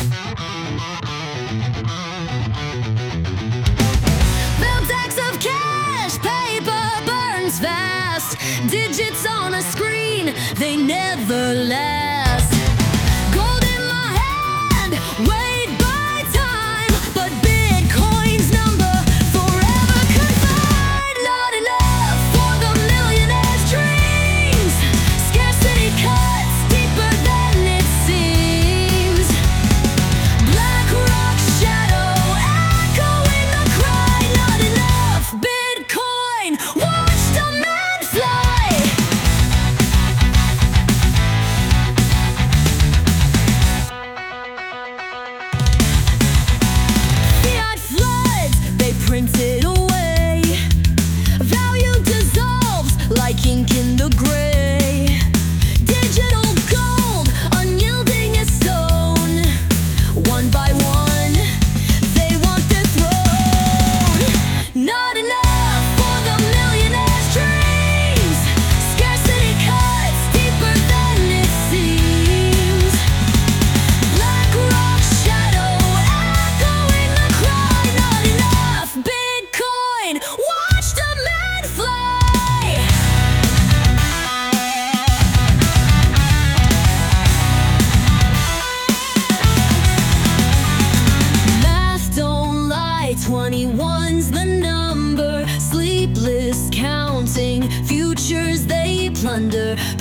The tax of cash, paper burns fast. Digits on a screen, they never last. Gold in my hand, weighed by time, but Bitcoin's number forever confined. Not enough for the millionaire's dreams. Scarcity cuts deeper than it seems. BlackRock shadow echoing the cry. Not enough Bitcoin. Watch the man fly. Fiat floods, they print it away. Value dissolves like ink in the gray. Digital gold, unyielding as stone. One by one, they want their throne. Not enough for the millionaire's dreams. Scarcity cuts deeper than it seems. BlackRock shadow echoing the cry. Not enough Bitcoin. Watch the man fly. Math don't lie, 21's the number. Sleepless counting, futures they plunder.